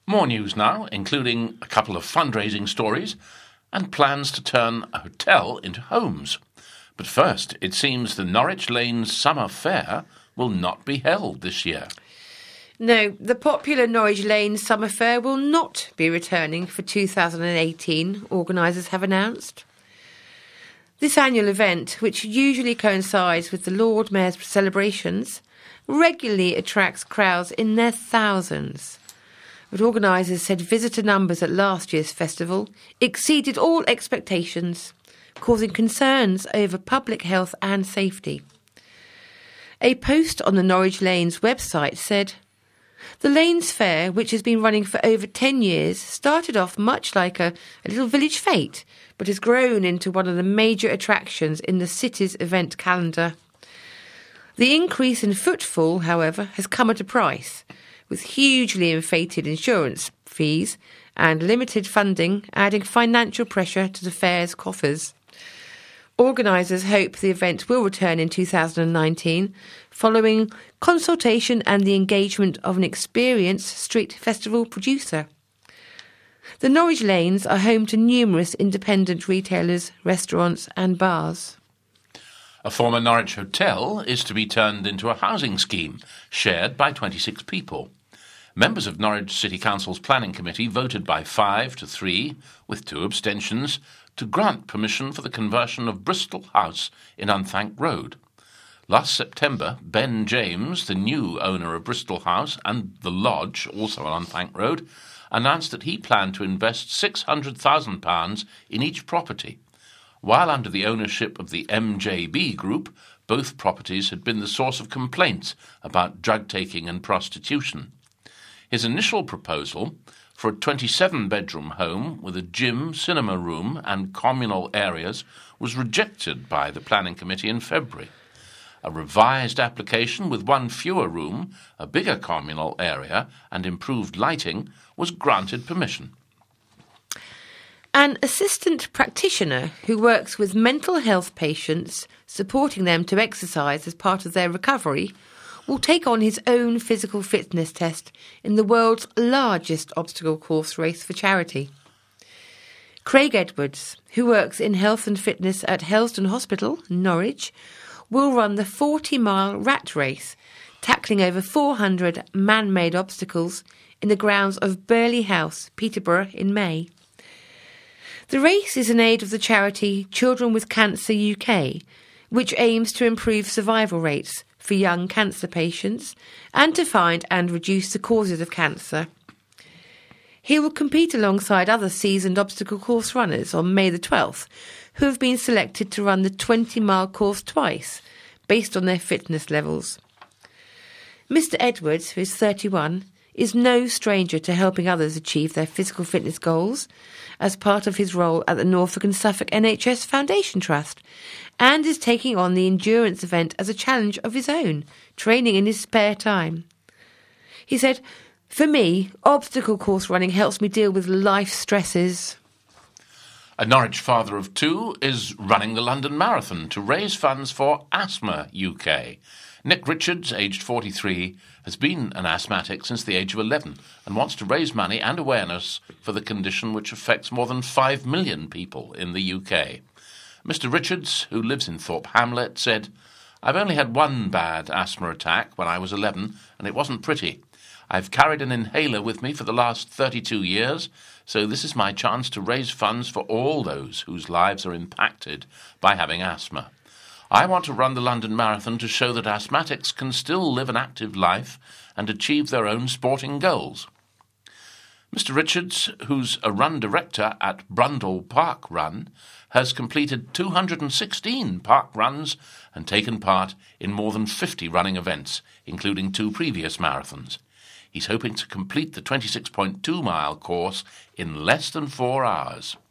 More news now, including a couple of fundraising stories and plans to turn a hotel into homes. But first, it seems the Norwich Lanes Summer Fair will not be held this year. No, the popular Norwich Lanes Summer Fair will not be returning for 2018, organisers have announced. This annual event, which usually coincides with the Lord Mayor's celebrations, regularly attracts crowds in their thousands. But organisers said visitor numbers at last year's festival exceeded all expectations, causing concerns over public health and safety. A post on the Norwich Lanes website said, "The Lanes Fair, which has been running for over 10 years, started off much like a little village fete, but has grown into one of the major attractions in the city's event calendar. The increase in footfall, however, has come at a price, with hugely inflated insurance fees and limited funding adding financial pressure to the fair's coffers." Organisers hope the event will return in 2019, following consultation and the engagement of an experienced street festival producer. The Norwich Lanes are home to numerous independent retailers, restaurants and bars. A former Norwich hotel is to be turned into a housing scheme, shared by 26 people. Members of Norwich City Council's Planning Committee voted by 5 to 3, with 2 abstentions, to grant permission for the conversion of Bristol House in Unthank Road. Last September, Ben James, the new owner of Bristol House and the Lodge, also on Unthank Road, announced that he planned to invest £600,000 in each property. While under the ownership of the MJB Group, both properties had been the source of complaints about drug-taking and prostitution. His initial proposal for a 27-bedroom home with a gym, cinema room and communal areas was rejected by the Planning Committee in February. A revised application with one fewer room, a bigger communal area and improved lighting was granted permission. An assistant practitioner who works with mental health patients, supporting them to exercise as part of their recovery, will take on his own physical fitness test in the world's largest obstacle course race for charity. Craig Edwards, who works in health and fitness at Helston Hospital, Norwich, will run the 40-mile rat race, tackling over 400 man-made obstacles in the grounds of Burley House, Peterborough, in May. The race is in aid of the charity Children with Cancer UK, which aims to improve survival rates for young cancer patients and to find and reduce the causes of cancer. He will compete alongside other seasoned obstacle course runners on May the 12th, who have been selected to run the 20-mile course twice, based on their fitness levels. Mr. Edwards, who is 31, is no stranger to helping others achieve their physical fitness goals as part of his role at the Norfolk and Suffolk NHS Foundation Trust, and is taking on the endurance event as a challenge of his own, training in his spare time. He said, "For me, obstacle course running helps me deal with life stresses." A Norwich father of 2 is running the London Marathon to raise funds for Asthma UK. Nick Richards, aged 43, has been an asthmatic since the age of 11 and wants to raise money and awareness for the condition which affects more than 5 million people in the UK. Mr. Richards, who lives in Thorpe Hamlet, said, "I've only had one bad asthma attack when I was 11, and it wasn't pretty. I've carried an inhaler with me for the last 32 years, so this is my chance to raise funds for all those whose lives are impacted by having asthma. I want to run the London Marathon to show that asthmatics can still live an active life and achieve their own sporting goals." Mr. Richards, who's a run director at Brundle Park Run, has completed 216 park runs and taken part in more than 50 running events, including 2 previous marathons. He's hoping to complete the 26.2-mile course in less than 4 hours.